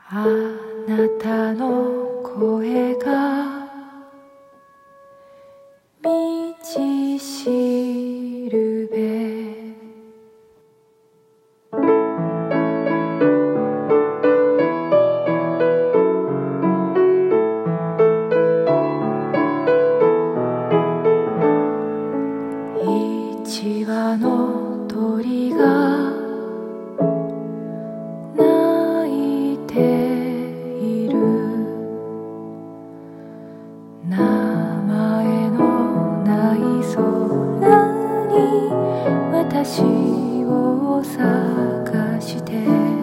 あなたの声が道しるべ、一羽の鳥が鳴いている、名前のない空に私を探して、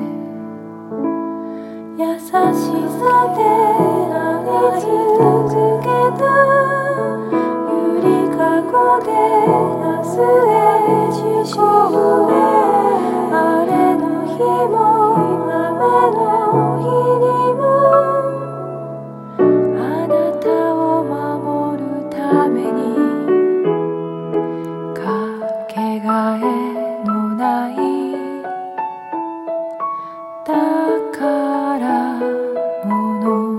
優しさで愛続けたゆりかごで明日へしこへ、晴れの日も雨の日にもあなたを守るために、かけがえのない宝物、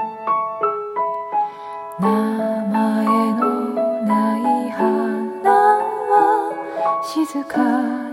名前のない花は静か